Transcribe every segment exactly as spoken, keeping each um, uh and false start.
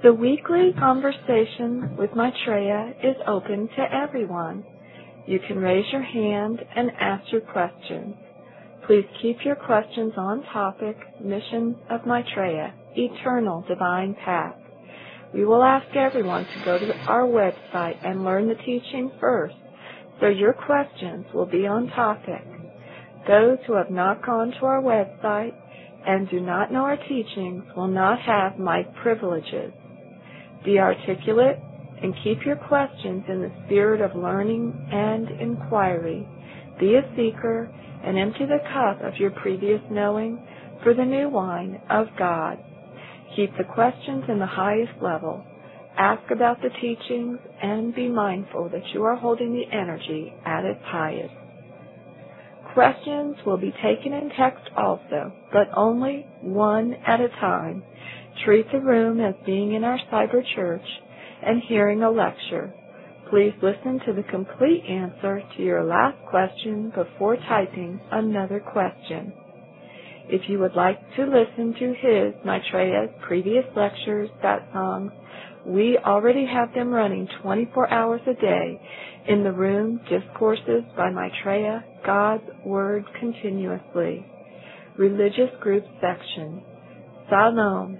The weekly conversation with Maitreya is open to everyone. You can raise your hand and ask your questions. Please keep your questions on topic, Mission of Maitreya, Eternal Divine Path. We will ask everyone to go to our website and learn the teaching first, so your questions will be on topic. Those who have not gone to our website and do not know our teachings will not have my privileges. Be articulate and keep your questions in the spirit of learning and inquiry. Be a seeker and empty the cup of your previous knowing for the new wine of God. Keep the questions in the highest level. Ask about the teachings and be mindful that you are holding the energy at its highest. Questions will be taken in text also, but only one at a time. Treat the room as being in our cyber church and hearing a lecture. Please listen to the complete answer to your last question before typing another question. If you would like to listen to his, Maitreya's, previous lectures, satsangs, we already have them running twenty-four hours a day in the room, Discourses by Maitreya, God's Word Continuously, Religious Group Section, Salom.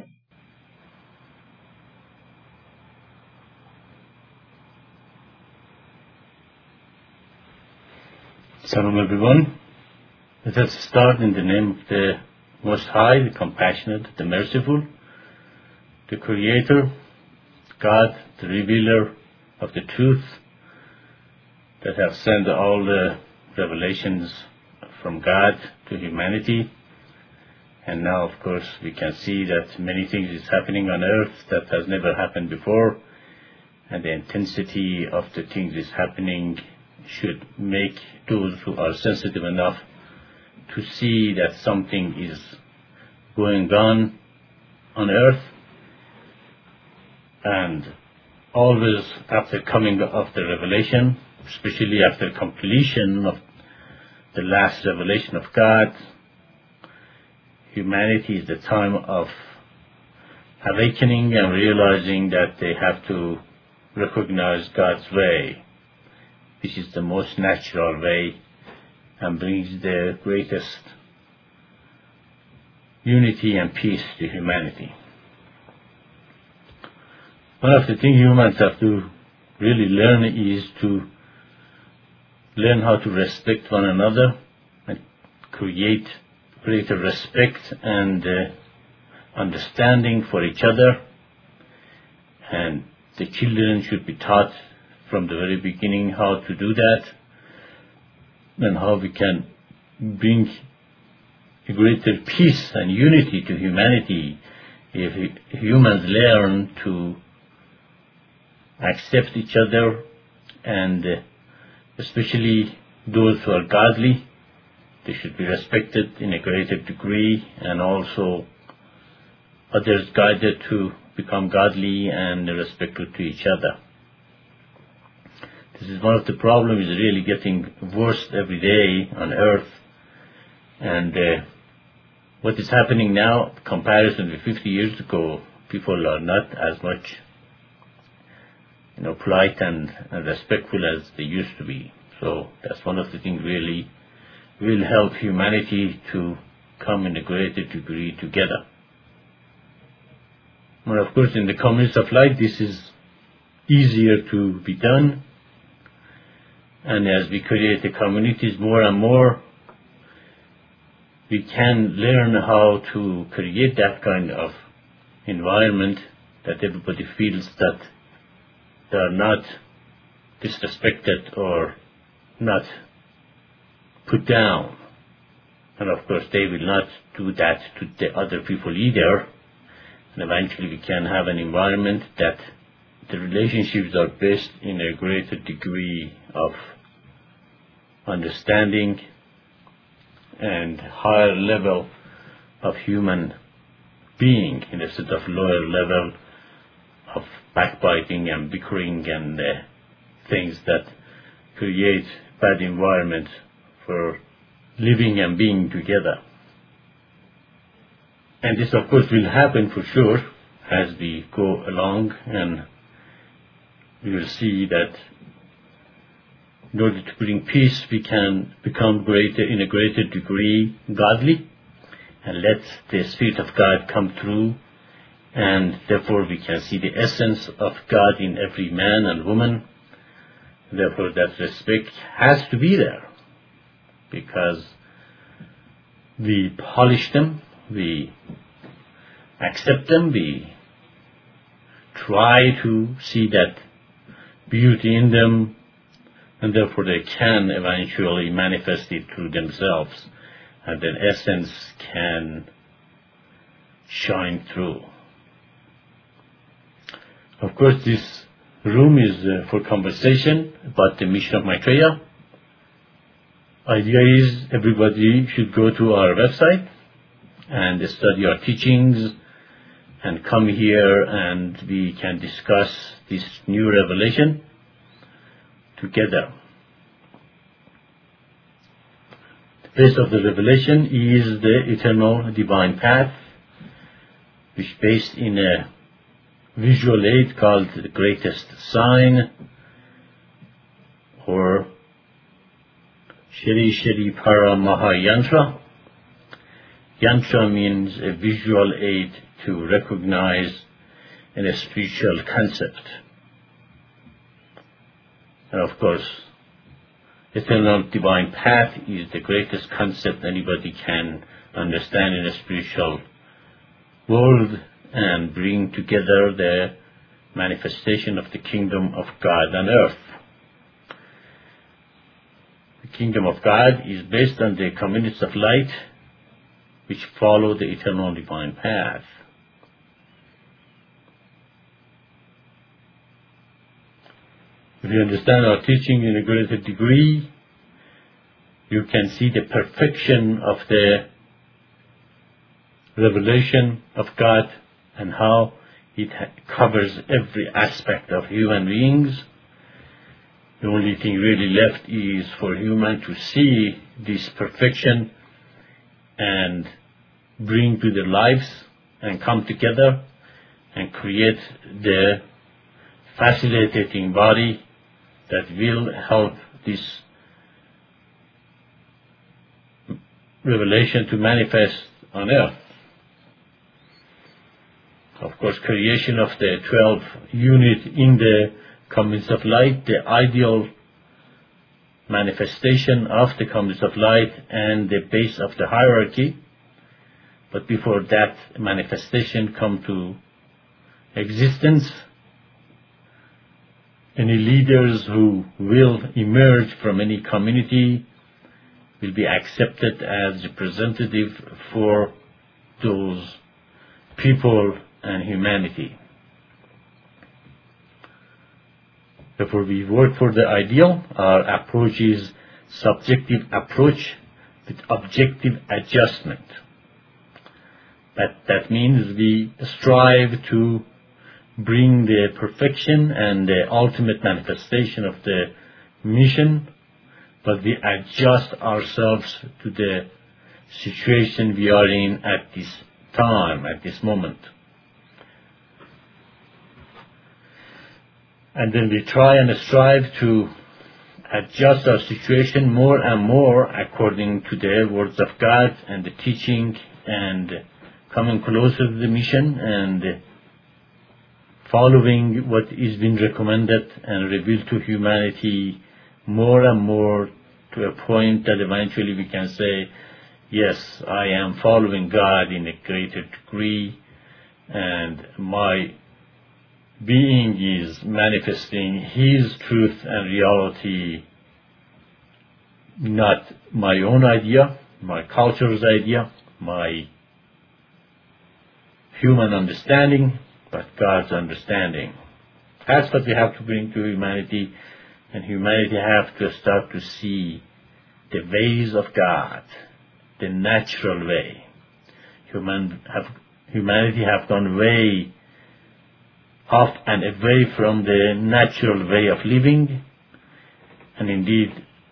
Shalom everyone. Let us start in the name of the Most High, the Compassionate, the Merciful, the Creator, God, the Revealer of the Truth, that have sent all the revelations from God to humanity. And now, of course, we can see that many things is happening on earth that has never happened before, and the intensity of the things is happening should make those who are sensitive enough to see that something is going on on earth. And always after coming of the revelation, especially after completion of the last revelation of God, humanity is the time of awakening and realizing that they have to recognize God's way, which is the most natural way and brings the greatest unity and peace to humanity. One of the things humans have to really learn is to learn how to respect one another and create greater respect and uh, understanding for each other. And the children should be taught from the very beginning how to do that and how we can bring a greater peace and unity to humanity if humans learn to accept each other, and uh, especially those who are godly, they should be respected in a greater degree, and also others guided to become godly and respectful to each other. This is one of the problems, is really getting worse every day on earth, and uh, what is happening now, in comparison with fifty years ago, people are not as much you know, polite and, and respectful as they used to be. So that's one of the things really will help humanity to come in a greater degree together. But of course, in the communist of light, this is easier to be done. And as we create the communities more and more, we can learn how to create that kind of environment that everybody feels that they are not disrespected or not put down. And of course, they will not do that to the other people either. And eventually we can have an environment that the relationships are based in a greater degree of understanding and higher level of human being instead of lower level of backbiting and bickering and uh, things that create bad environment for living and being together. And this of course will happen for sure as we go along, and we will see that in order to bring peace, we can become greater in a greater degree godly, and let the Spirit of God come through, and therefore we can see the essence of God in every man and woman. Therefore that respect has to be there, because we polish them, we accept them, we try to see that beauty in them, and therefore they can eventually manifest it through themselves, and then essence can shine through. Of course, this room is uh, for conversation about the mission of Maitreya. Idea is everybody should go to our website and study our teachings and come here, and we can discuss this new revelation together. The base of the revelation is the eternal divine path, which is based in a visual aid called the greatest sign, or Shri Shri Para Maha Yantra. Yantra means a visual aid to recognize a spiritual concept. And of course, eternal divine path is the greatest concept anybody can understand in a spiritual world, and bring together the manifestation of the kingdom of God on earth. The kingdom of God is based on the communities of light which follow the eternal divine path. If you understand our teaching in a greater degree, you can see the perfection of the revelation of God and how it covers every aspect of human beings. The only thing really left is for human to see this perfection and bring to their lives and come together and create the facilitating body that will help this revelation to manifest on earth. Of course, creation of the twelve unit in the communities of light, the ideal manifestation of the communities of light and the base of the hierarchy. But before that manifestation come to existence, any leaders who will emerge from any community will be accepted as representative for those people and humanity. Therefore, we work for the ideal. Our approach is subjective approach with objective adjustment. That, that means we strive to bring the perfection and the ultimate manifestation of the mission, but we adjust ourselves to the situation we are in at this time, at this moment. And then we try and strive to adjust our situation more and more according to the words of God and the teaching, and coming closer to the mission and following what is being recommended and revealed to humanity more and more, to a point that eventually we can say, yes, I am following God in a greater degree, and my being is manifesting His truth and reality, not my own idea, my culture's idea, my human understanding, but God's understanding. That's what we have to bring to humanity, and humanity have to start to see the ways of God, the natural way. Human have, humanity have gone way off and away from the natural way of living, and indeed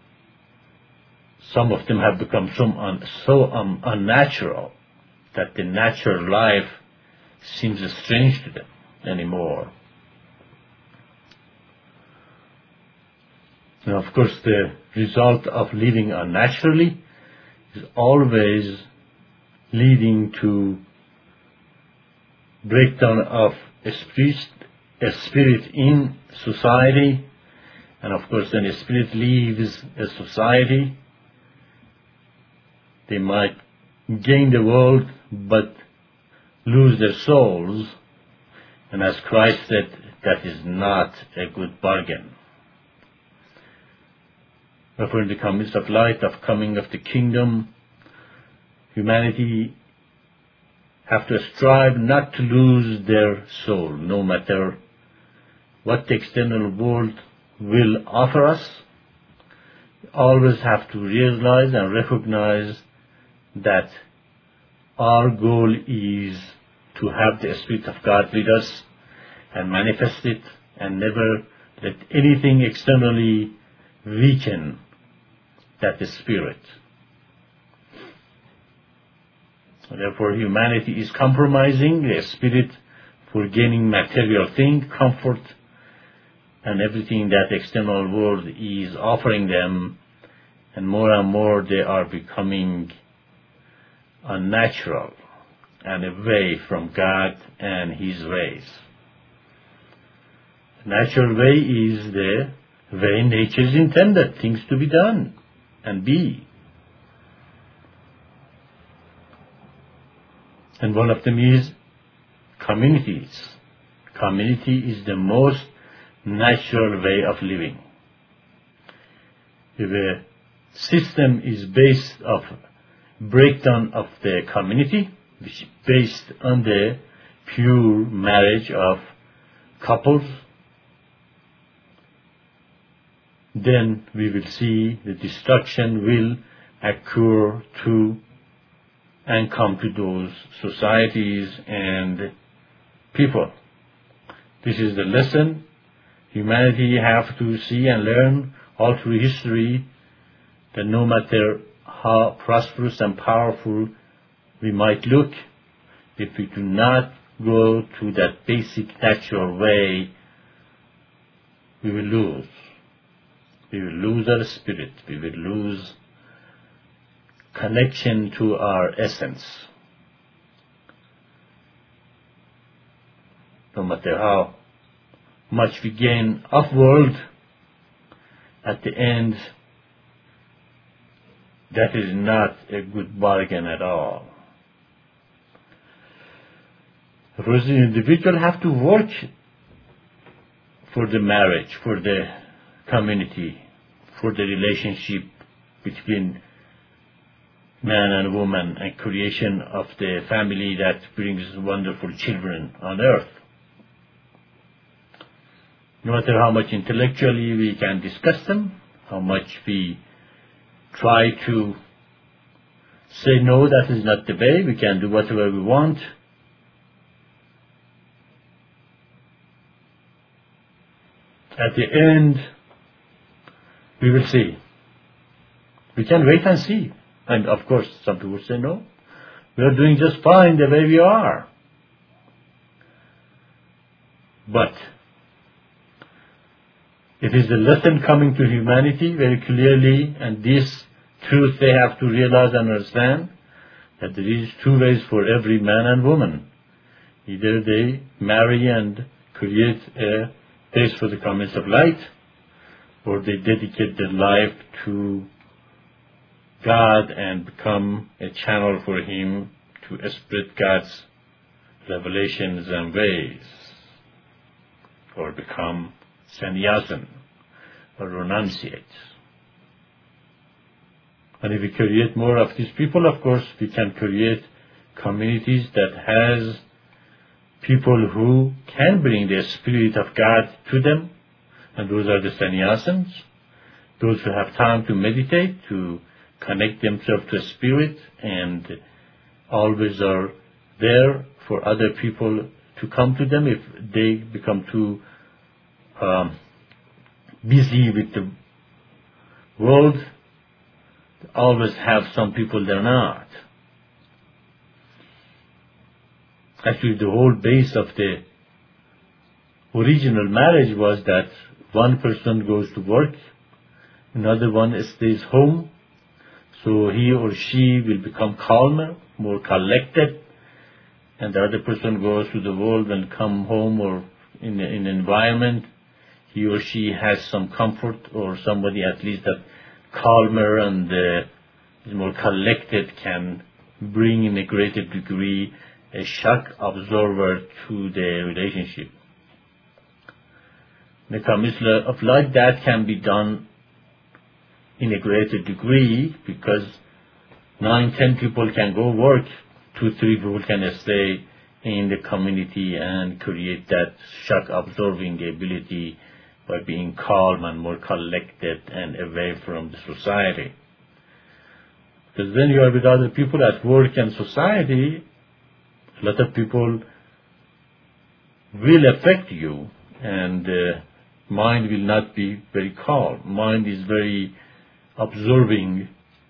some of them have become so, un, so um, unnatural that the natural life seems strange to them anymore. And of course, the result of living unnaturally is always leading to breakdown of a spirit, a spirit in society. And of course, when a spirit leaves a society, they might gain the world but lose their souls. And as Christ said, that is not a good bargain. Therefore, in the coming of light, of coming of the kingdom, humanity have to strive not to lose their soul, no matter what the external world will offer us. We always have to realize and recognize that our goal is to have the Spirit of God with us and manifest it, and never let anything externally weaken that Spirit. Therefore, humanity is compromising the Spirit for gaining material things, comfort, and everything that the external world is offering them, and more and more they are becoming unnatural and away from God and His ways. The natural way is the way nature is intended things to be done and be. And one of them is communities. Community is the most natural way of living. If a system is based of breakdown of the community, which is based on the pure marriage of couples, then we will see the destruction will occur to and come to those societies and people. This is the lesson humanity have to see and learn all through history, that no matter how prosperous and powerful we might look, if we do not go to that basic natural way, we will lose. We will lose our spirit. We will lose connection to our essence. No matter how much we gain of world, at the end, that is not a good bargain at all. First, the individual have to work for the marriage, for the community, for the relationship between man and woman, and creation of the family that brings wonderful children on earth. No matter how much intellectually we can discuss them, how much we try to say no, that is not the way, we can do whatever we want, at the end we will see. We can wait and see. And of course, some people say, no, we are doing just fine the way we are. But it is a lesson coming to humanity very clearly, and this truth they have to realize and understand, that there is two ways for every man and woman. Either they marry and create a place for the comings of light, or they dedicate their life to God and become a channel for Him to spread God's revelations and ways, or become sannyasins, or renunciate. And if we create more of these people, of course, we can create communities that has people who can bring the Spirit of God to them, and those are the sannyasins, those who have time to meditate, to connect themselves to Spirit, and always are there for other people to come to them if they become too um, busy with the world. Always have some people they're not. Actually, the whole base of the original marriage was that one person goes to work, another one stays home, so he or she will become calmer, more collected, and the other person goes to the world and come home or in, a, in an environment, he or she has some comfort, or somebody at least that calmer and uh, is more collected can bring in a greater degree a shock absorber to the relationship. The Kamisla of light, that can be done in a greater degree because nine, ten people can go work, two, three people can stay in the community and create that shock absorbing ability by being calm and more collected and away from the society. Because when you are with other people at work and society, a lot of people will affect you, and uh, mind will not be very calm. Mind is very absorbing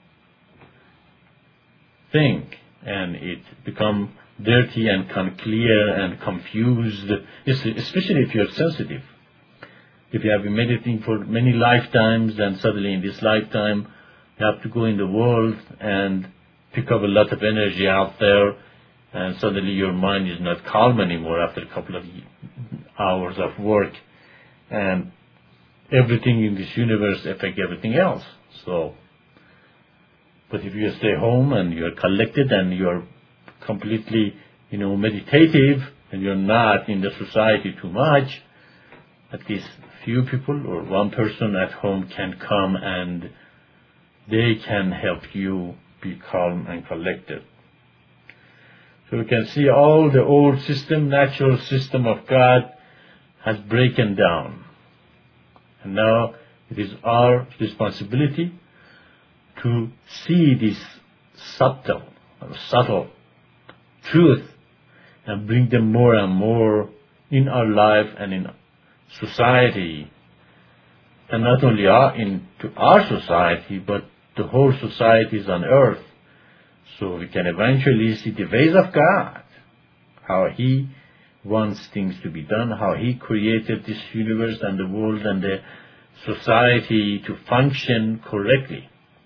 thing, and it become dirty and unclear and confused, especially if you're sensitive. If you have been meditating for many lifetimes and suddenly in this lifetime you have to go in the world and pick up a lot of energy out there, and suddenly your mind is not calm anymore after a couple of hours of work, and everything in this universe affects everything else. So, but if you stay home and you're collected and you're completely, you know, meditative, and you're not in the society too much, at least few people or one person at home can come and they can help you be calm and collected. So we can see all the old system, natural system of God has broken down. And now it is our responsibility to see this subtle, or subtle truth and bring them more and more in our life and in society, and not only our, into our society, but the whole societies on earth, so we can eventually see the ways of God, how He wants things to be done, how He created this universe and the world and the society to function correctly.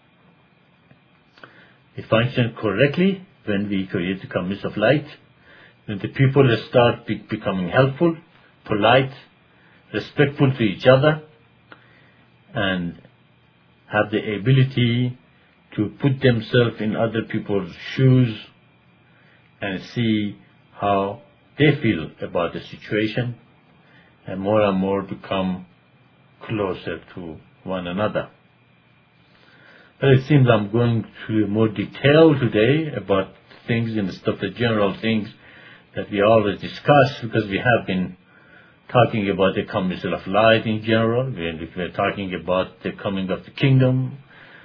It functions correctly when we create the community of light, when the people start be becoming helpful, polite, respectful to each other, and have the ability to put themselves in other people's shoes and see how they feel about the situation, and more and more become closer to one another. But it seems I'm going to more detail today about things instead of the general things that we always discuss, because we have been talking about the coming of light in general, we we're talking about the coming of the kingdom.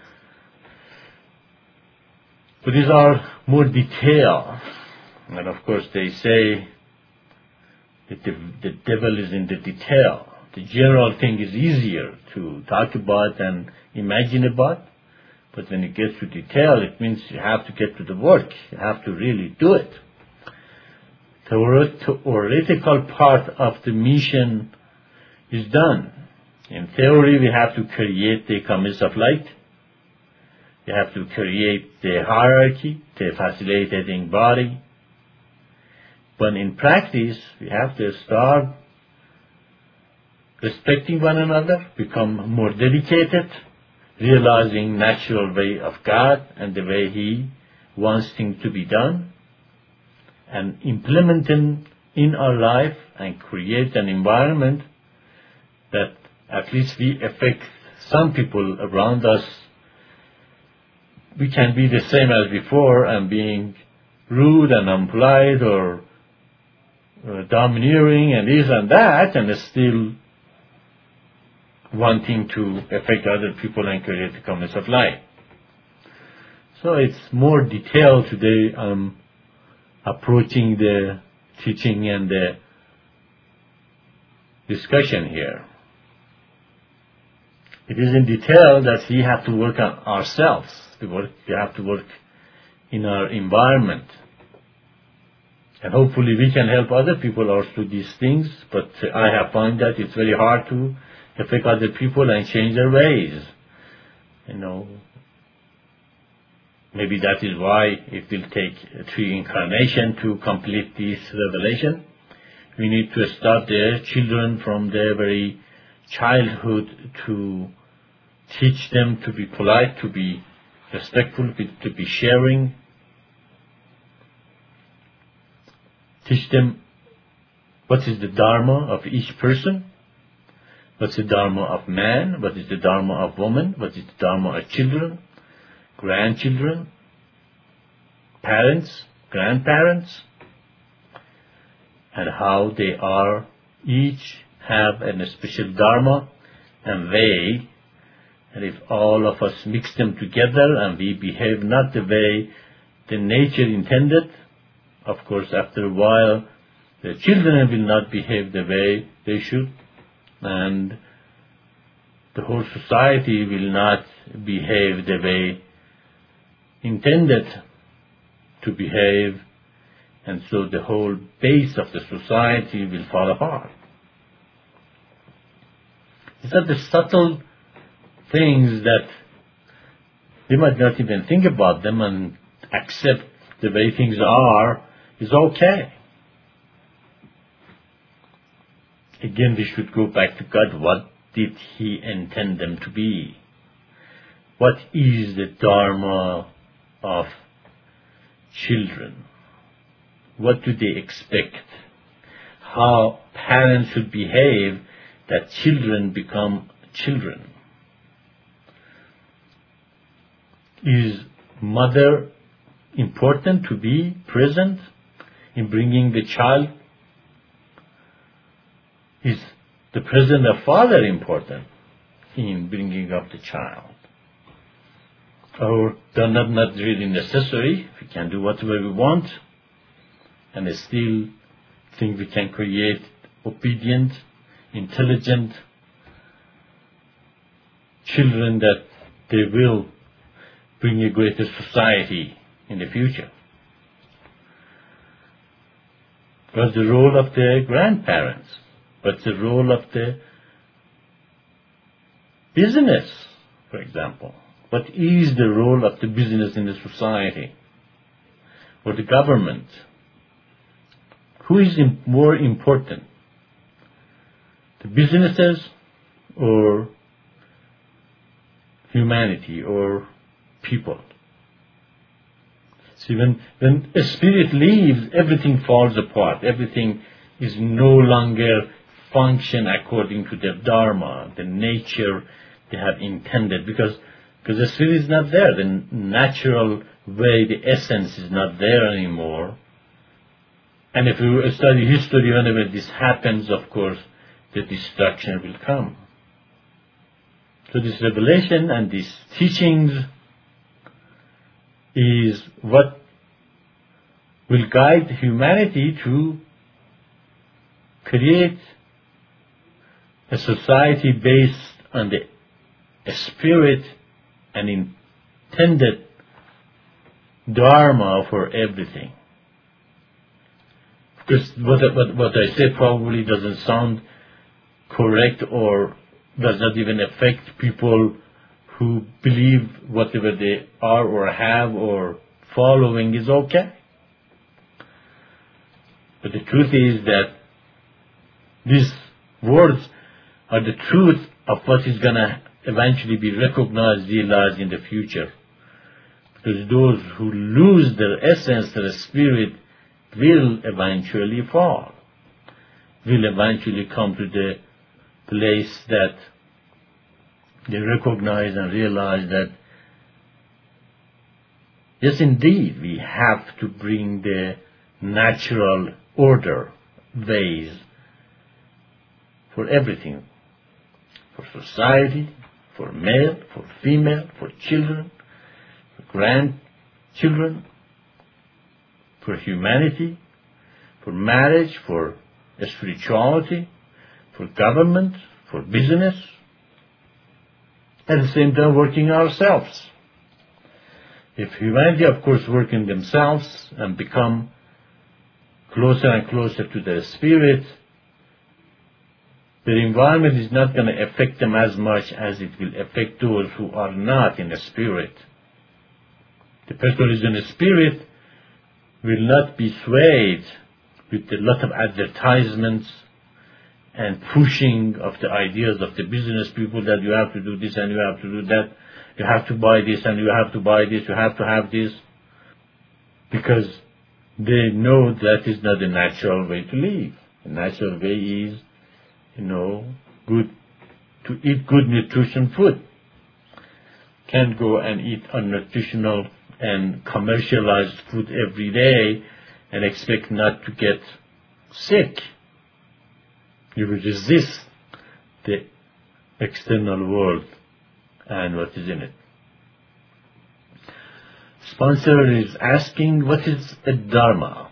But these are more detail. And of course they say that the, the devil is in the detail. The general thing is easier to talk about and imagine about, but when it gets to detail, it means you have to get to the work. You have to really do it. The theoretical part of the mission is done. In theory, we have to create the community of light. We have to create the hierarchy, the facilitating body. But in practice, we have to start respecting one another, become more dedicated, realizing natural way of God and the way He wants things to be done, and implement them in our life and create an environment that at least we affect some people around us. We can be the same as before and being rude and unpolite or uh, domineering and this and that, and still wanting to affect other people and create the community of light. So it's more detailed today. Um, approaching the teaching and the discussion here. It is in detail that we have to work on ourselves. We, work, we have to work in our environment. And hopefully we can help other people also these things, but I have found that it's very hard to affect other people and change their ways. You know, maybe that is why it will take three incarnations to complete this revelation. We need to start the children from their very childhood to teach them to be polite, to be respectful, to be sharing. Teach them what is the dharma of each person, what's the dharma of man, what is the dharma of woman, what is the dharma of children, grandchildren, parents, grandparents, and how they are, each have a special dharma and way, and if all of us mix them together and we behave not the way the nature intended, of course, after a while, the children will not behave the way they should, and the whole society will not behave the way intended to behave, and so the whole base of the society will fall apart. These are the subtle things that they might not even think about them and accept the way things are is okay. Again, we should go back to God. What did He intend them to be? What is the dharma of children? What do they expect? How parents should behave that children become children? Is mother important to be present in bringing the child? Is the presence of father important in bringing up the child? Or they're not, not really necessary. We can do whatever we want and still think we can create obedient, intelligent children that they will bring a greater society in the future. What's the role of the grandparents? What's the role of the business, for example? What is the role of the business in the society? Or the government? Who is more important? The businesses or humanity or people? See, when, when a spirit leaves, everything falls apart. Everything is no longer function according to the dharma, the nature they have intended, because because the spirit is not there. The natural way, the essence is not there anymore. And if you study history, whenever this happens, of course, the destruction will come. So this revelation and these teachings is what will guide humanity to create a society based on the spirit and intended dharma for everything. Because what, what, what I say probably doesn't sound correct or does not even affect people who believe whatever they are or have or following is okay. But the truth is that these words are the truth of what is going to eventually be recognized, realized in the future. Because those who lose their essence, their spirit, will eventually fall, will eventually come to the place that they recognize and realize that, yes, indeed, we have to bring the natural order, ways, for everything, for society, for male, for female, for children, for grandchildren, for humanity, for marriage, for spirituality, for government, for business, at the same time working ourselves. If humanity, of course, working themselves and become closer and closer to the spirit, their environment is not going to affect them as much as it will affect those who are not in the spirit. The person who is in the spirit will not be swayed with a lot of advertisements and pushing of the ideas of the business people that you have to do this and you have to do that, you have to buy this and you have to buy this, you have to have this, because they know that is not the natural way to live. The natural way is, you know, good, to eat good nutrition food. Can't go and eat unnutritional and commercialized food every day and expect not to get sick. You will resist the external world and what is in it. Sponsor is asking, what is a dharma?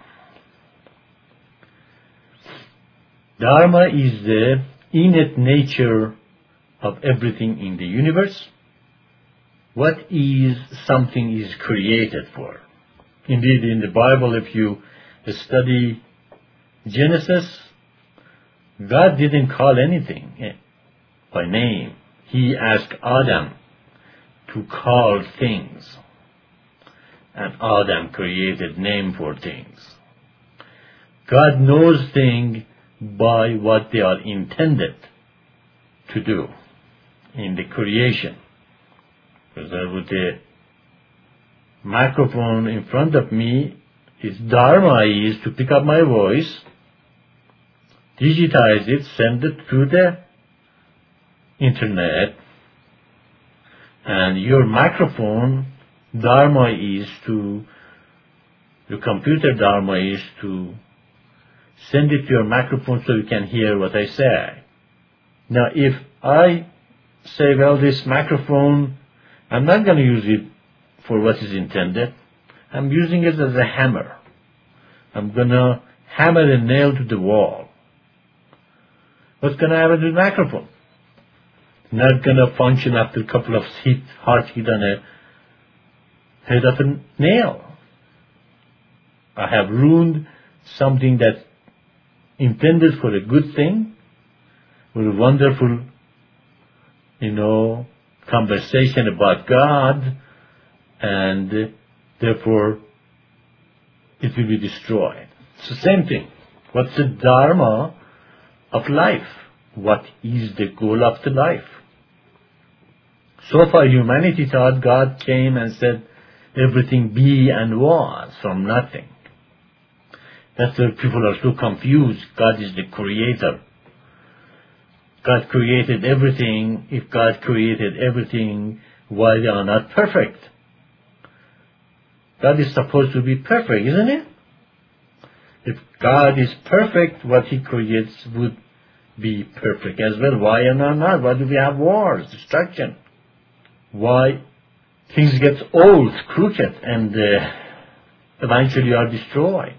Dharma is the innate nature of everything in the universe. What is something is created for? Indeed, in the Bible, if you study Genesis, God didn't call anything by name. He asked Adam to call things, and Adam created name for things. God knows things by what they are intended to do in the creation. Because with the microphone in front of me, its dharma is to pick up my voice, digitize it, send it through the internet, and your microphone dharma is to, the computer dharma is to send it to your microphone so you can hear what I say. Now if I say, well, this microphone, I'm not going to use it for what is intended. I'm using it as a hammer. I'm going to hammer a nail to the wall. What's going to happen to the microphone? Not going to function after a couple of hit, hard hit on a head of a nail. I have ruined something that's intended for a good thing, for a wonderful, you know, conversation about God, and therefore it will be destroyed. It's the same thing. What's the dharma of life? What is the goal of the life? So far humanity thought God came and said everything be and was from nothing. That's why people are so confused. God is the creator. God created everything. If God created everything, why they are not perfect? God is supposed to be perfect, isn't it? If God is perfect, what He creates would be perfect as well. Why are not not? Why do we have wars, destruction? Why things get old, crooked, and uh, eventually are destroyed?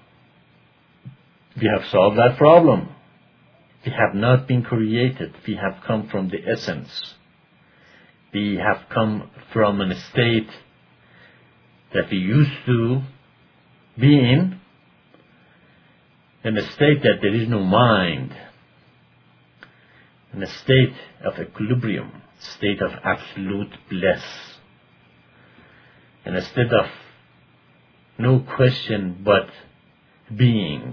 We have solved that problem. We have not been created. We have come from the essence. We have come from a state that we used to be in, in a state that there is no mind, in a state of equilibrium, state of absolute bliss, in a state of no question but being,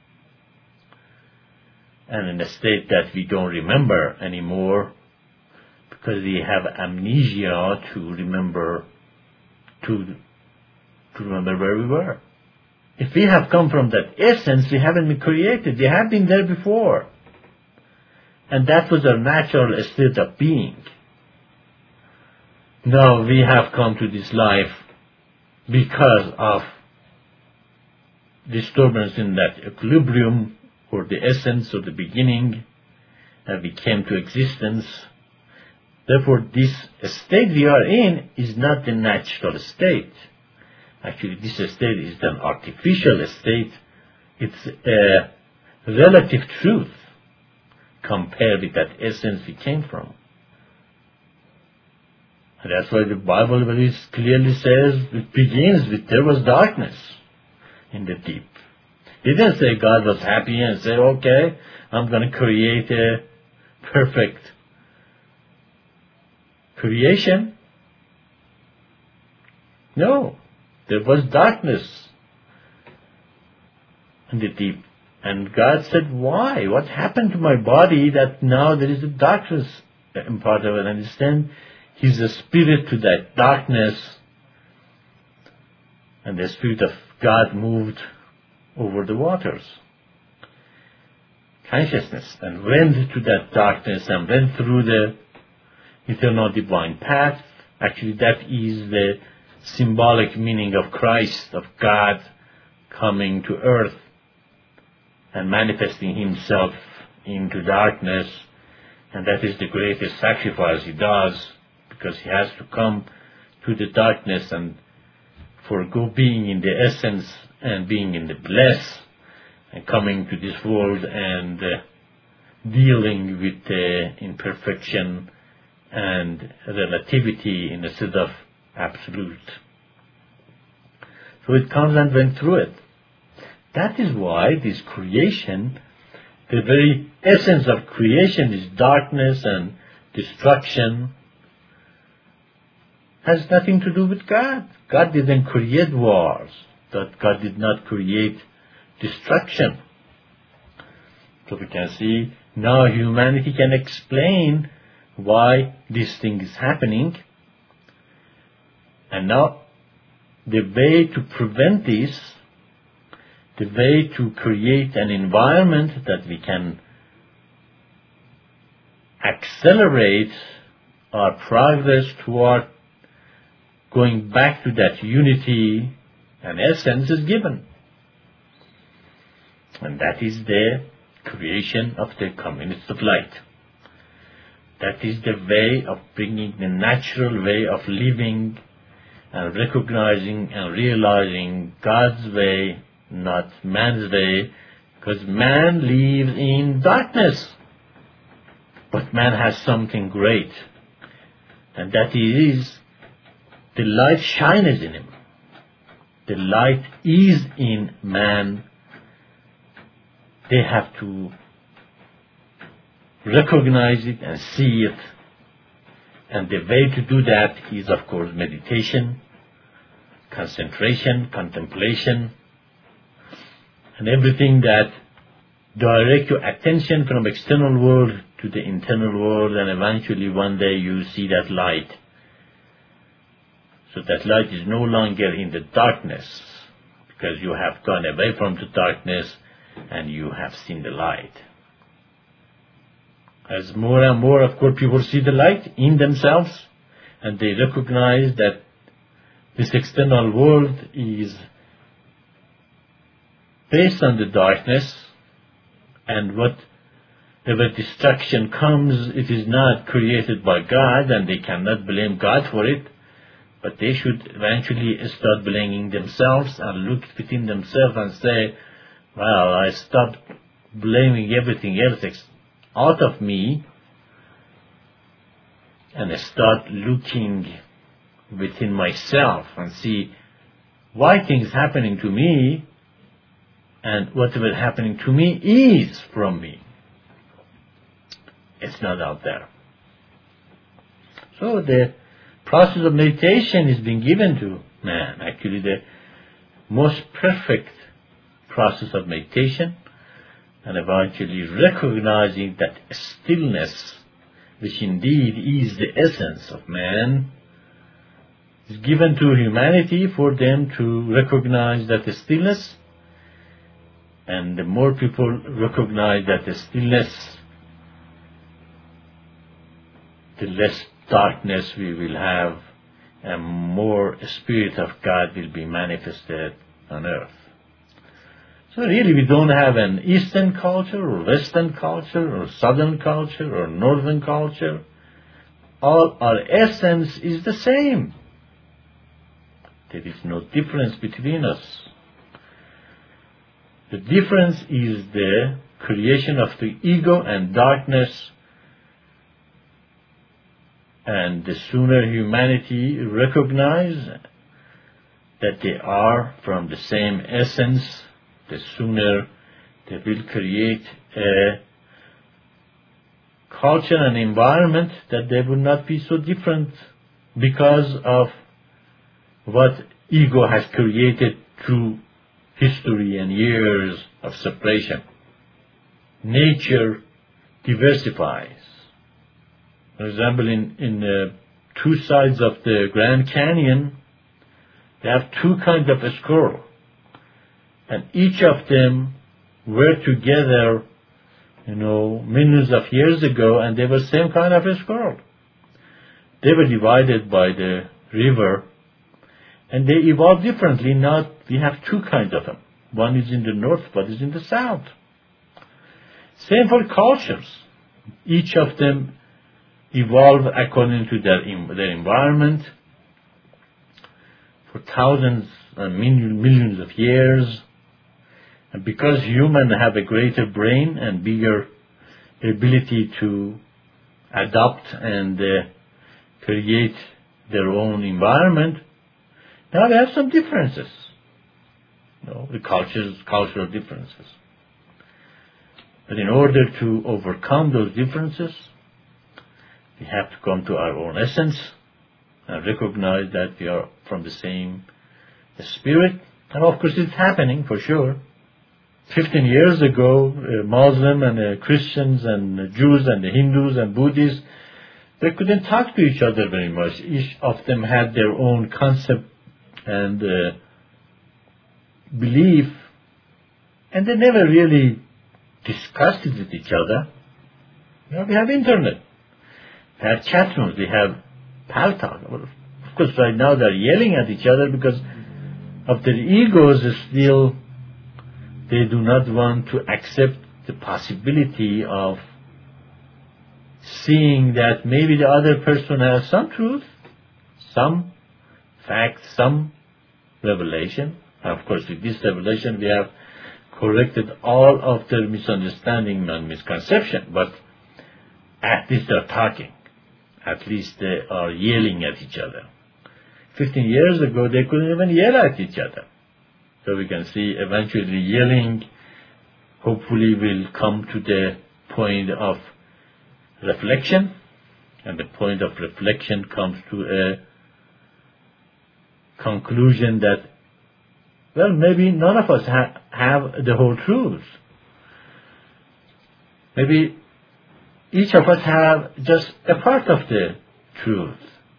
and in a state that we don't remember anymore because we have amnesia to remember to, to remember where we were. If we have come from that essence, we haven't been created. We have been there before. And that was our natural state of being. Now we have come to this life because of disturbance in that equilibrium, or the essence or the beginning, and we came to existence. Therefore, this state we are in is not the natural state. Actually, this state is an artificial state. It's a relative truth compared with that essence we came from. And that's why the Bible very clearly says, it begins with, there was darkness in the deep. He didn't say God was happy and say, okay, I'm going to create a perfect creation. No, there was darkness in the deep. And God said, why? What happened to my body that now there is a darkness in part of it? And then He's a spirit to that darkness. And the Spirit of God moved over the waters. Consciousness. And went to that darkness and went through the eternal divine path. Actually, that is the symbolic meaning of Christ, of God coming to earth and manifesting Himself into darkness. And that is the greatest sacrifice He does, because He has to come to the darkness and forgo being in the essence and being in the bliss, and coming to this world and uh, dealing with uh, imperfection and relativity instead of absolute. So it comes and went through it. That is why this creation, the very essence of creation is darkness and destruction, has nothing to do with God. God didn't create wars. That God did not create destruction. So we can see now humanity can explain why this thing is happening. And now the way to prevent this, the way to create an environment that we can accelerate our progress toward going back to that unity and essence is given. And that is the creation of the communists of light. That is the way of bringing the natural way of living and recognizing and realizing God's way, not man's way, because man lives in darkness. But man has something great, and that is the light shines in him. The light is in man. They have to recognize it and see it. And the way to do that is, of course, meditation, concentration, contemplation, and everything that directs your attention from external world to the internal world, and eventually one day you see that light. So that light is no longer in the darkness, because you have gone away from the darkness and you have seen the light. As more and more, of course, people see the light in themselves, and they recognize that this external world is based on the darkness, and whatever destruction comes, it is not created by God, and they cannot blame God for it. But they should eventually start blaming themselves and look within themselves and say, well, I stopped blaming everything else out of me and start looking within myself and see why things happening to me, and whatever happening to me is from me. It's not out there. So the process of meditation is being given to man. Actually, the most perfect process of meditation, and eventually recognizing that stillness, which indeed is the essence of man, is given to humanity for them to recognize that the stillness. And the more people recognize that the stillness, the less darkness we will have, and more Spirit of God will be manifested on earth. So really we don't have an Eastern culture or Western culture or Southern culture or Northern culture. All our essence is the same. There is no difference between us. The difference is the creation of the ego and darkness. And the sooner humanity recognize that they are from the same essence, the sooner they will create a culture and environment that they will not be so different because of what ego has created through history and years of separation. Nature diversifies. For example, in, in uh, two sides of the Grand Canyon, they have two kinds of squirrel. And each of them were together, you know, millions of years ago, and they were the same kind of a squirrel. They were divided by the river, and they evolved differently. Now we have two kinds of them. One is in the north, one is in the south. Same for cultures. Each of them evolved according to their, their environment for thousands and millions of years. And because humans have a greater brain and bigger ability to adapt and uh, create their own environment, now they have some differences. You know, the cultures, cultural differences. But in order to overcome those differences, we have to come to our own essence and recognize that we are from the same spirit. And of course it's happening for sure. Fifteen years ago, uh, Muslim and uh, Christians and uh, Jews and the Hindus and Buddhists, they couldn't talk to each other very much. Each of them had their own concept and uh, belief, and they never really discussed it with each other. You know, we have internet, we have chat rooms, we have pal talk. Well, of course, right now they're yelling at each other because of their egos. Still, they do not want to accept the possibility of seeing that maybe the other person has some truth, some fact, some revelation. And of course, with this revelation, we have corrected all of their misunderstanding and misconception. But at least they're talking. At least they are yelling at each other. Fifteen years ago, they couldn't even yell at each other. So we can see eventually yelling hopefully will come to the point of reflection, and the point of reflection comes to a conclusion that, well, maybe none of us ha- have the whole truth. Maybe each of us have just a part of the truth.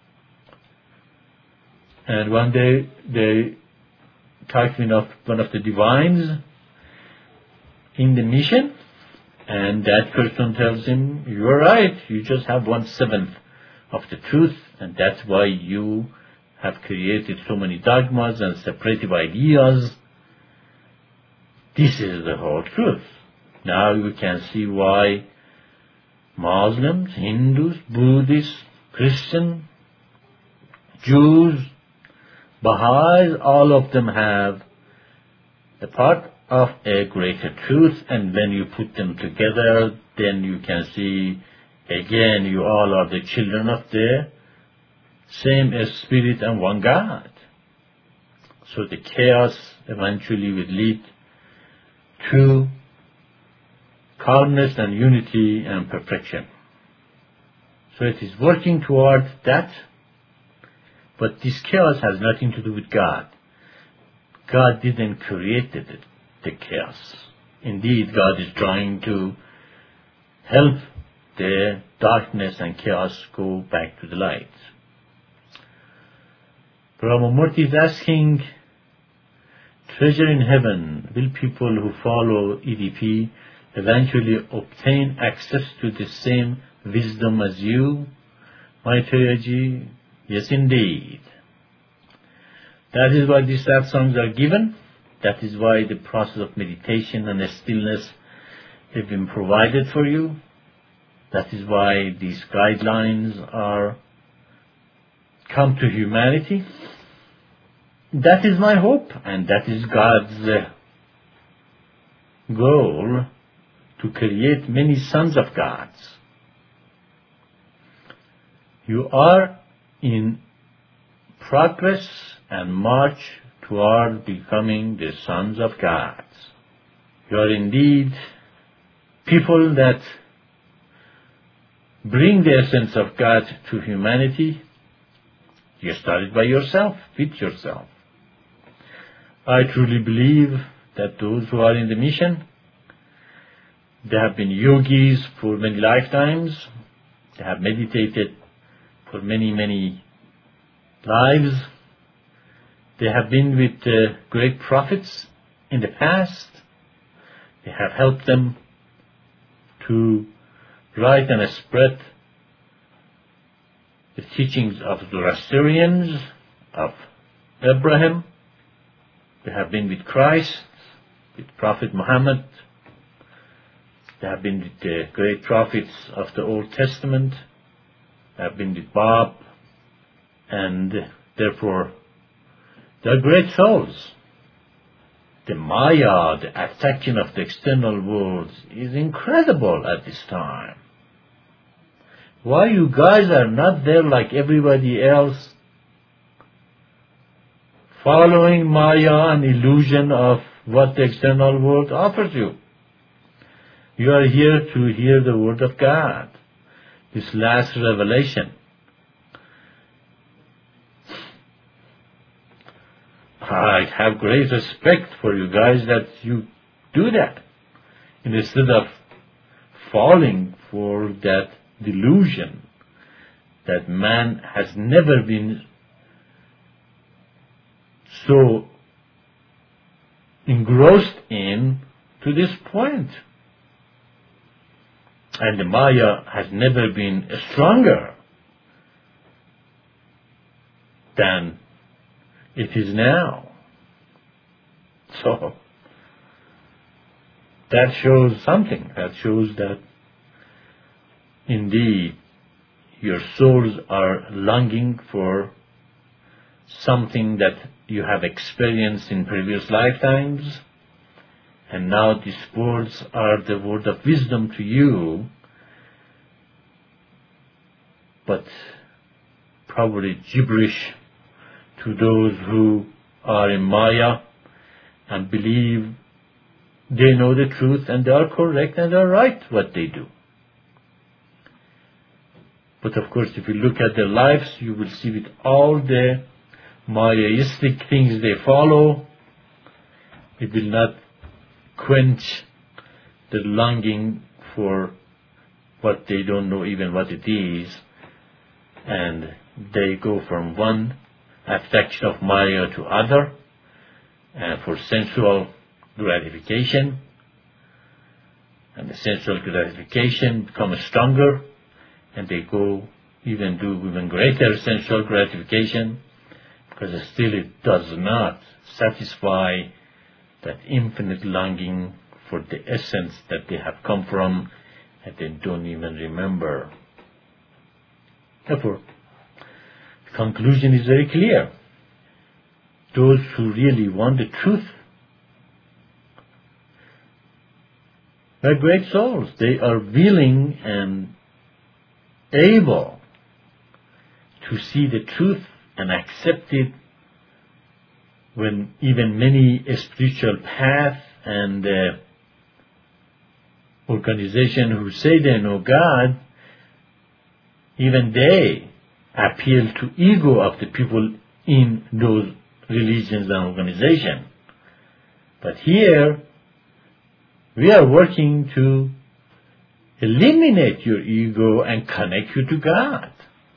And one day they talked with one of the divines in the mission, and that person tells him, "You're right, you just have one seventh of the truth, and that's why you have created so many dogmas and separative ideas. This is the whole truth." Now you can see why Muslims, Hindus, Buddhists, Christians, Jews, Baha'is, all of them have a part of a greater truth, and when you put them together, then you can see again you all are the children of the same spirit and one God. So the chaos eventually will lead to calmness and unity and perfection. So it is working toward that, but this chaos has nothing to do with God. God didn't create it, the chaos. Indeed, God is trying to help the darkness and chaos go back to the light. Brahmamurti is asking, treasure in heaven, will people who follow E D P eventually obtain access to the same wisdom as you? Maitreyaji, yes indeed. That is why these satsangs are given. That is why the process of meditation and stillness have been provided for you. That is why these guidelines are come to humanity. That is my hope, and that is God's uh, goal, to create many sons of gods. You are in progress and march toward becoming the sons of gods. You are indeed people that bring the essence of God to humanity. You started by yourself, with yourself. I truly believe that those who are in the mission, they have been yogis for many lifetimes. They have meditated for many, many lives. They have been with uh, great prophets in the past. They have helped them to write and spread the teachings of the Zoroastrians, of Abraham. They have been with Christ, with Prophet Muhammad. They have been with the great prophets of the Old Testament. They have been with Bob. And therefore, they are great souls. The Maya, the attraction of the external world is incredible at this time. Why you guys are not there like everybody else, following Maya and illusion of what the external world offers you? You are here to hear the word of God, this last revelation. I have great respect for you guys that you do that, instead of falling for that delusion that man has never been so engrossed in to this point. And the Maya has never been stronger than it is now. So, that shows something. That shows that indeed your souls are longing for something that you have experienced in previous lifetimes, and now these words are the word of wisdom to you, but probably gibberish to those who are in Maya and believe they know the truth and they are correct and they are right what they do. But of course, if you look at their lives, you will see with all the Mayaistic things they follow, it will not quench the longing for what they don't know even what it is, and they go from one affection of Maya to other, and for sensual gratification, and the sensual gratification becomes stronger, and they go even do even greater sensual gratification, because still it does not satisfy that infinite longing for the essence that they have come from and they don't even remember. Therefore, the conclusion is very clear. Those who really want the truth are great souls. They are willing and able to see the truth and accept it when even many spiritual paths and uh, organizations who say they know God, even they appeal to ego of the people in those religions and organizations. But here, we are working to eliminate your ego and connect you to God.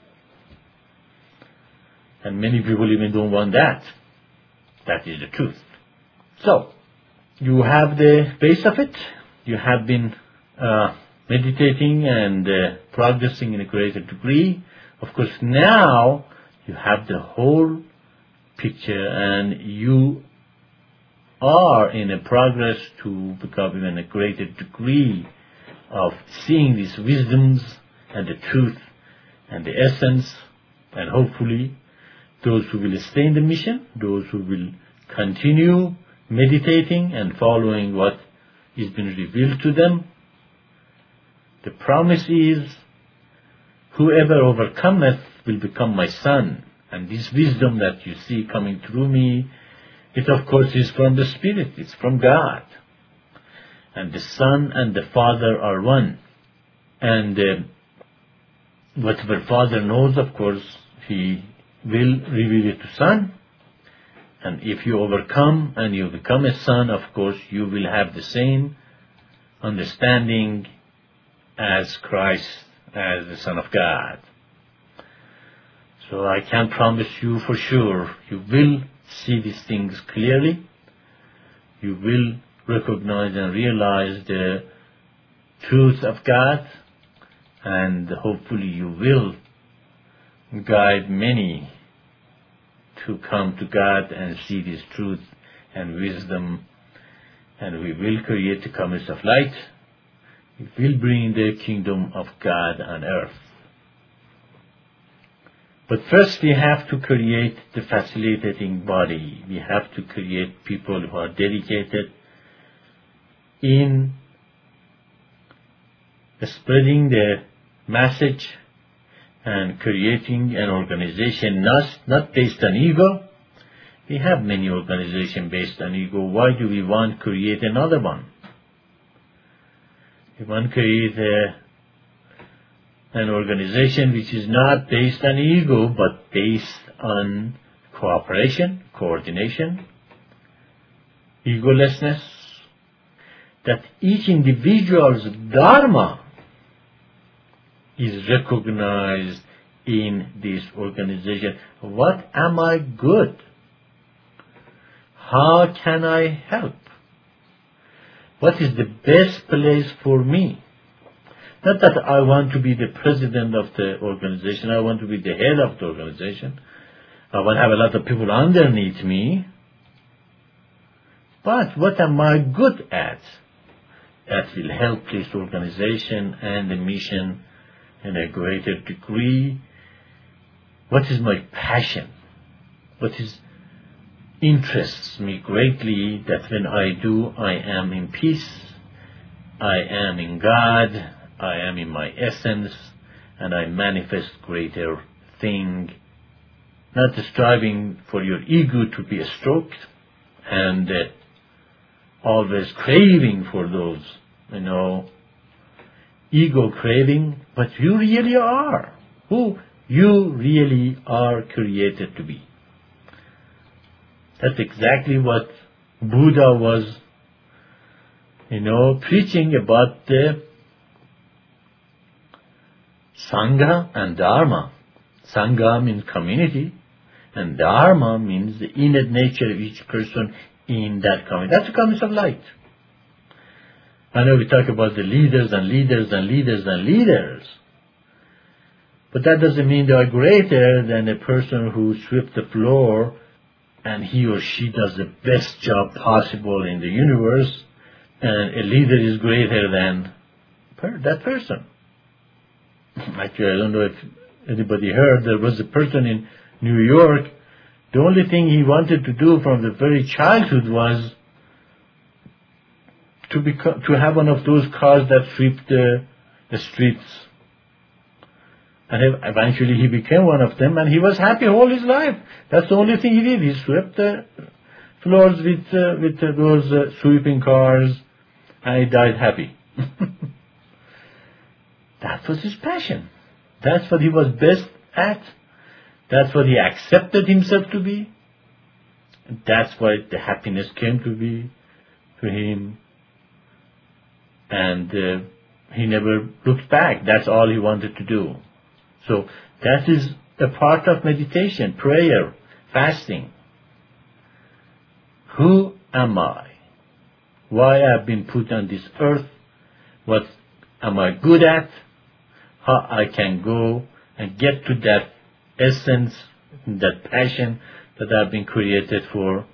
And many people even don't want that. That is the truth. So, you have the base of it. You have been uh, meditating and uh, progressing in a greater degree. Of course, now you have the whole picture and you are in a progress to become even a greater degree of seeing these wisdoms and the truth and the essence, and hopefully those who will stay in the mission, those who will continue meditating and following what is being revealed to them. The promise is, whoever overcometh will become my son. And this wisdom that you see coming through me, it of course is from the Spirit, it's from God. and the Son and the Father are one. And uh, whatever Father knows, of course, He will reveal it to Son. And if you overcome and you become a son, of course, you will have the same understanding as Christ, as the Son of God. So I can promise you for sure, you will see these things clearly. You will recognize and realize the truth of God, and hopefully you will guide many to come to God and see this truth and wisdom, and we will create the commerce of light. We will bring the kingdom of God on earth. But first we have to create the facilitating body. We have to create people who are dedicated in spreading the message and creating an organization not, not based on ego. We have many organizations based on ego. Why do we want to create another one? We want to create a, an organization which is not based on ego, but based on cooperation, coordination, egolessness, that each individual's dharma is recognized in this organization. What am I good? How can I help? What is the best place for me? Not that I want to be the president of the organization, I want to be the head of the organization, I want to have a lot of people underneath me, but what am I good at? That will help this organization and the mission in a greater degree. What is my passion? What is interests me greatly, that when I do, I am in peace, I am in God, I am in my essence, and I manifest greater thing. Not striving for your ego to be stroked and uh, always craving for those, you know, ego craving, but you really are who you really are created to be. That's exactly what Buddha was, you know, preaching about the Sangha and Dharma. Sangha means community, and Dharma means the inner nature of each person in that community. That's the community of light. I know we talk about the leaders and leaders and leaders and leaders, but that doesn't mean they are greater than a person who sweeps the floor and he or she does the best job possible in the universe, and a leader is greater than per- that person. Actually, I don't know if anybody heard, there was a person in New York, the only thing he wanted to do from the very childhood was to become, to have one of those cars that sweep the, the streets. And eventually he became one of them, and he was happy all his life. That's the only thing he did. He swept the floors with, uh, with uh, those uh, sweeping cars, and he died happy. That was his passion. That's what he was best at. That's what he accepted himself to be. And that's why the happiness came to be to him. And uh, he never looked back. That's all he wanted to do. So that is a part of meditation, prayer, fasting. Who am I? Why I have been put on this earth? What am I good at? How I can go and get to that essence, that passion that I've been created for.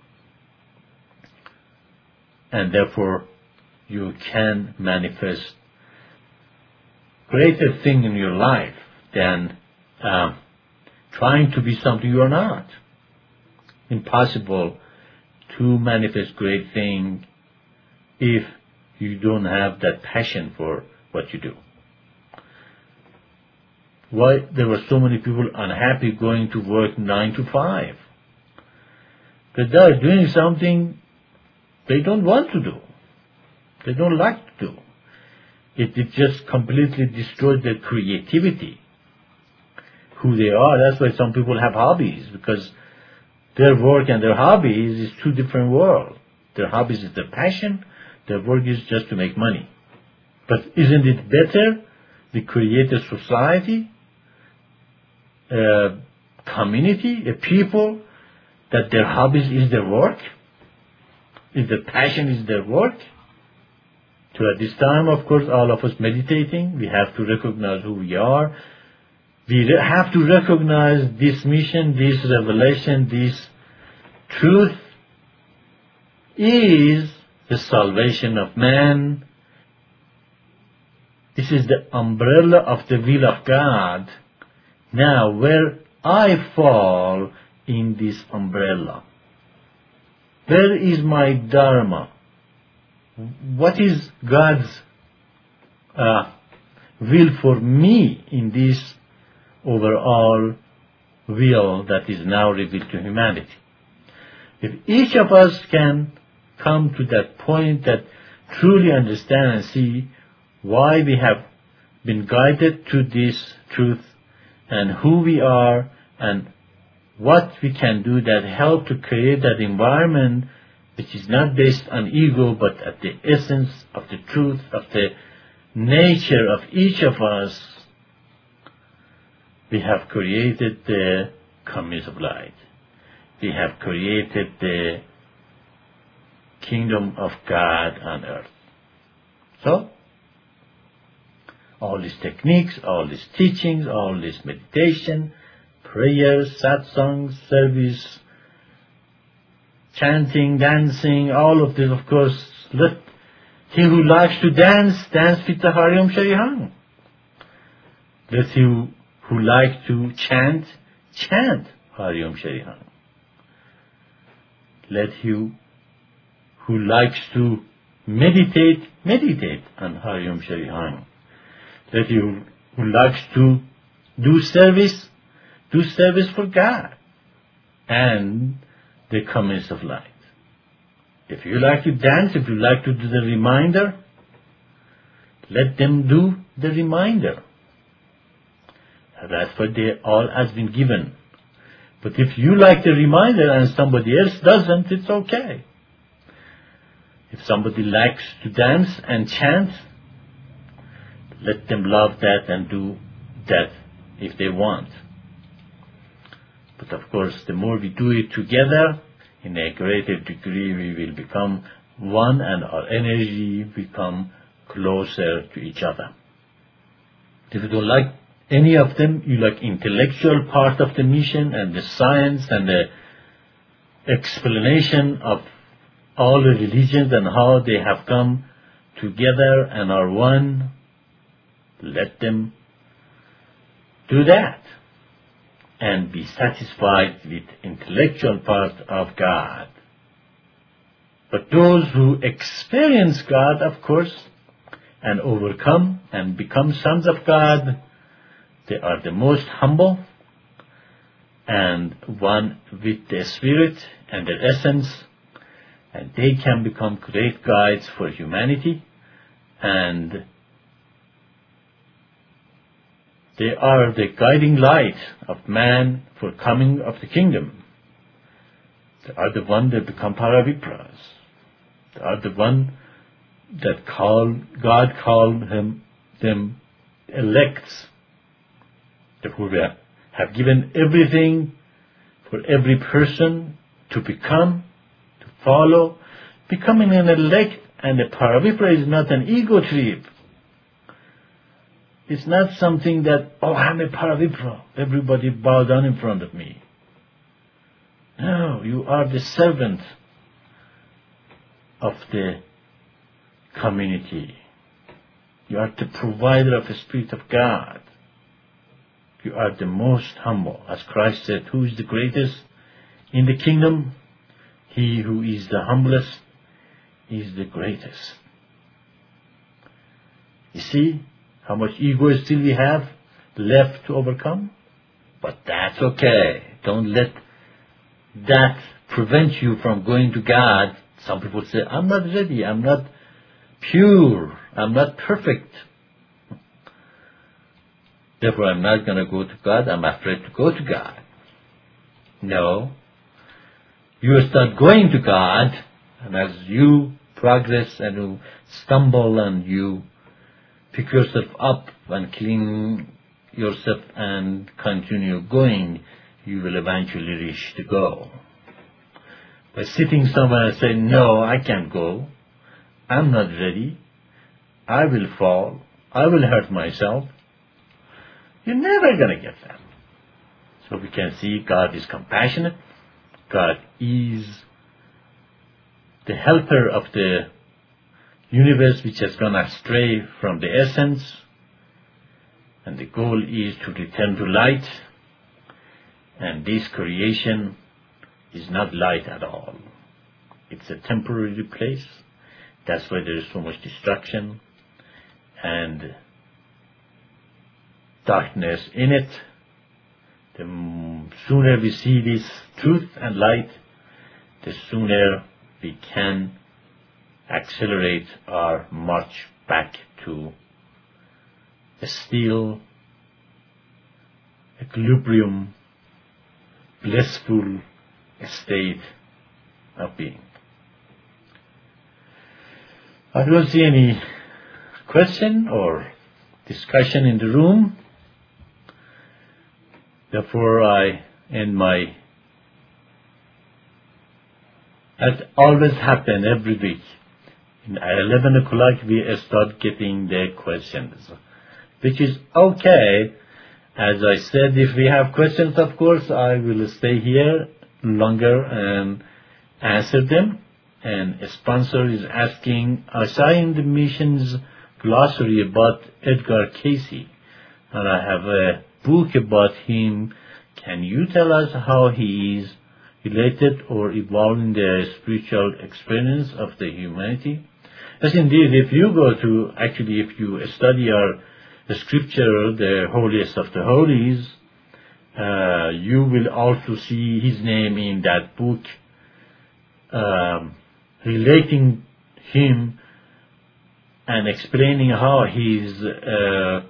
And therefore, you can manifest greater thing in your life than uh, trying to be something you are not. Impossible to manifest great thing if you don't have that passion for what you do. Why there were so many people unhappy going to work nine to five? Because they are doing something they don't want to do. They don't like to do. It, it just completely destroys their creativity, who they are. That's why some people have hobbies, because their work and their hobbies is two different worlds. Their hobbies is their passion, their work is just to make money. But isn't it better we create a society, a community, a people, that their hobbies is their work, is their passion is their work? So at this time, of course, all of us meditating, we have to recognize who we are. We re- have to recognize this mission, this revelation, this truth is the salvation of man. This is the umbrella of the will of God. Now, where I fall in this umbrella, where is my dharma? What is God's uh, will for me in this overall will that is now revealed to humanity? If each of us can come to that point that truly understand and see why we have been guided to this truth and who we are and what we can do that help to create that environment which is not based on ego but at the essence of the truth of the nature of each of us, we have created the community of light. We have created the kingdom of God on earth. So, all these techniques, all these teachings, all this meditation, prayers, satsangs, service, chanting, dancing, all of this, of course, let he who likes to dance, dance with the Hariom Sharihang. Let he who, who likes to chant, chant Hariom Sharihang. Let he who likes to meditate, meditate on Hariom Sharihang. Let he who, who likes to do service, do service for God and the community of light. If you like to dance, if you like to do the reminder, let them do the reminder. That's what they all has been given. But if you like the reminder and somebody else doesn't, it's okay. If somebody likes to dance and chant, let them love that and do that if they want. But of course, the more we do it together, in a greater degree we will become one and our energy become closer to each other. If you don't like any of them, you like intellectual part of the mission and the science and the explanation of all the religions and how they have come together and are one, let them do that and be satisfied with intellectual part of God. But those who experience God, of course, and overcome and become sons of God, they are the most humble and one with the Spirit and their essence, and they can become great guides for humanity, and they are the guiding light of man for coming of the kingdom. They are the one that become Paravipras. They are the one that call, God called him, them elects, who have given everything for every person to become, to follow. Becoming an elect and a Paravipra is not an ego trip. It's not something that, oh, I'm a Paravipra, everybody bow down in front of me. No, you are the servant of the community. You are the provider of the Spirit of God. You are the most humble. As Christ said, who is the greatest in the kingdom? He who is the humblest is the greatest. You see how much ego still we have left to overcome? But that's okay. Don't let that prevent you from going to God. Some people say, I'm not ready. I'm not pure. I'm not perfect. Therefore, I'm not going to go to God. I'm afraid to go to God. No. You start going to God, and as you progress and you stumble and you pick yourself up and clean yourself and continue going, you will eventually reach the goal. By sitting somewhere and saying, no, I can't go, I'm not ready, I will fall, I will hurt myself, you're never going to get that. So we can see God is compassionate, God is the helper of the universe which has gone astray from the essence, and the goal is to return to light, and this creation is not light at all. It's a temporary place. That's why there is so much destruction and darkness in it. The sooner we see this truth and light, the sooner we can accelerate our march back to a still, equilibrium, blissful state of being. I don't see any question or discussion in the room. Therefore, I end my... As always happen every week. At eleven o'clock, we start getting the questions, which is okay. As I said, if we have questions, of course, I will stay here longer and answer them. And a sponsor is asking, I saw in the missions glossary about Edgar Cayce, and I have a book about him. Can you tell us how he is related or evolved in the spiritual experience of the humanity? Yes, indeed, if you go to, actually, if you study our the scripture, the holiest of the holies, uh, you will also see his name in that book, um, relating him and explaining how he's uh,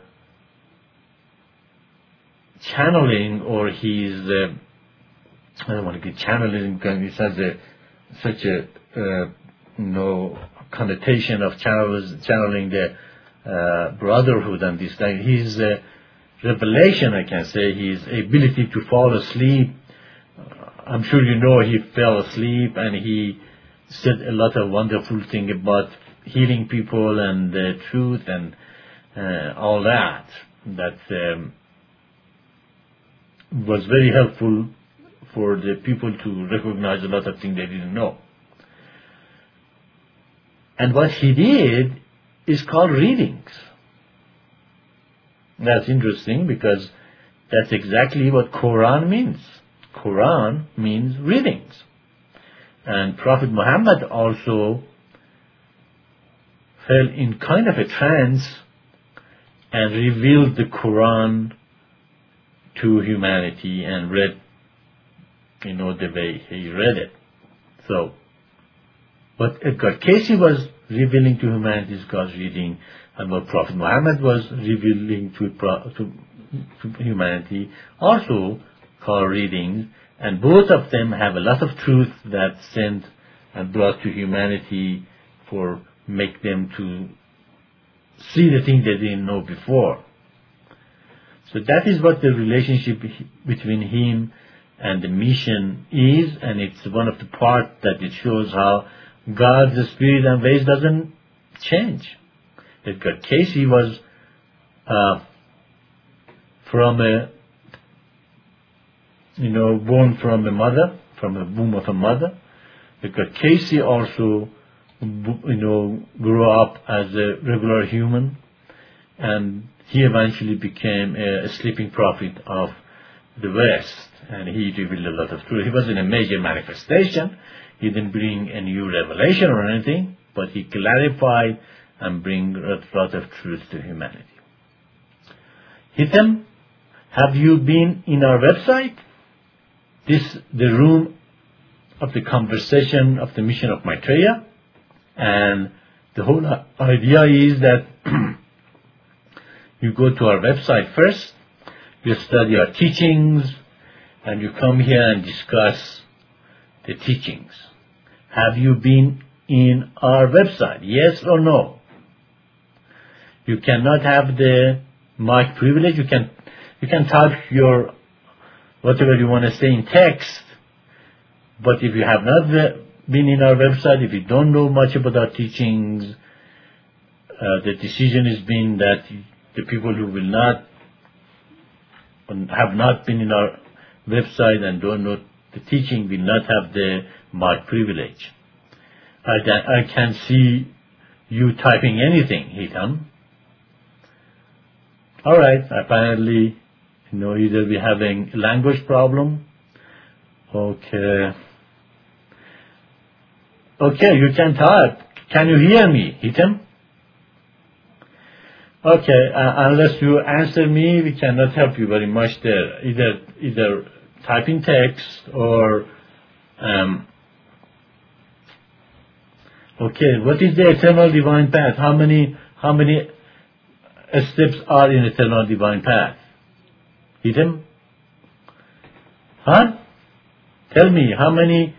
channeling, or he's, uh, I don't want to get channeling because it has a, such a, uh, you know, connotation of channels, channeling the uh, brotherhood and this thing. His uh, revelation, I can say, his ability to fall asleep. Uh, I'm sure you know he fell asleep and he said a lot of wonderful things about healing people and the truth and uh, all that. That um, was very helpful for the people to recognize a lot of things they didn't know. And what he did is called readings. That's interesting because that's exactly what Quran means. Quran means readings. And Prophet Muhammad also fell in kind of a trance and revealed the Quran to humanity and read, you know, the way he read it. So, what Edgar Cayce was revealing to humanity is God's reading, and what Prophet Muhammad was revealing to, to, to humanity also called readings, and both of them have a lot of truth that sent and brought to humanity for make them to see the things they didn't know before. So that is what the relationship between him and the mission is, and it's one of the parts that it shows how God's spirit and ways doesn't change. Edgar Cayce was uh, from a, you know, born from a mother, from a womb of a mother. Edgar Cayce also, you know, grew up as a regular human, and he eventually became a, a sleeping prophet of the West, and he revealed a lot of truth. He wasn't a major manifestation. He didn't bring a new revelation or anything, but he clarified and bring a lot of truth to humanity. Hitam, have you been in our website? This the room of the conversation of the mission of Maitreya, and The whole idea is that you go to our website first, you study our teachings, and you come here and discuss the teachings. Have you been in our website? Yes or no? You cannot have the mic privilege. You can you can type your whatever you want to say in text, but if you have not been in our website, if you don't know much about our teachings, uh, the decision has been that the people who will not have not been in our website and don't know the teaching will not have the mic privilege. I, I can see you typing anything, Hitam. All right, apparently, you know, either we're having a language problem. Okay. Okay, you can type. Can you hear me, Hitam? Okay, uh, unless you answer me, we cannot help you very much there. Either either typing text or um, okay. What is the eternal divine path? How many how many steps are in eternal divine path? Hitam? Huh? Tell me how many.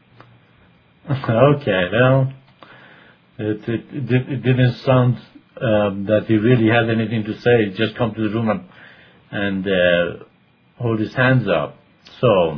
Okay, well, it, it, it, it didn't sound um, that he really had anything to say. He just come to the room and, and uh, hold his hands up. So,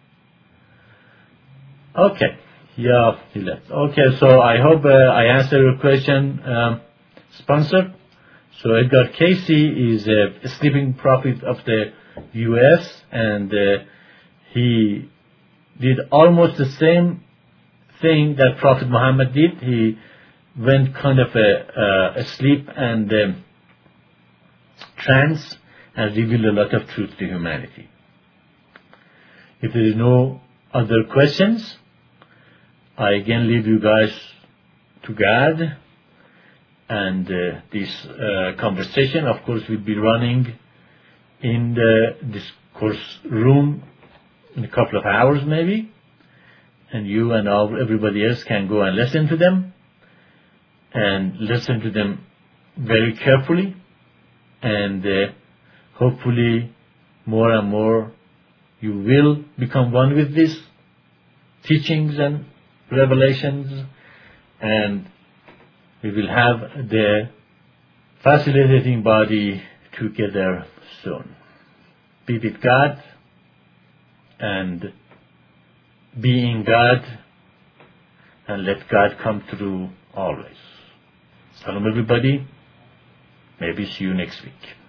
okay, yeah, he left. Okay, so I hope uh, I answered your question, um, sponsor. So Edgar Casey is a sleeping prophet of the U S and uh, he did almost the same thing that Prophet Muhammad did. He went kind of a, uh, asleep and um, trance and revealed a lot of truth to humanity. If there is no other questions, I again leave you guys to God. And uh, this uh, conversation, of course, will be running in the discourse room in a couple of hours maybe. And you and all, everybody else can go and listen to them. And listen to them very carefully. And uh, hopefully more and more you will become one with these teachings and revelations. And we will have the facilitating body together soon. Be with God and be in God and let God come through always. Salam everybody. Maybe see you next week.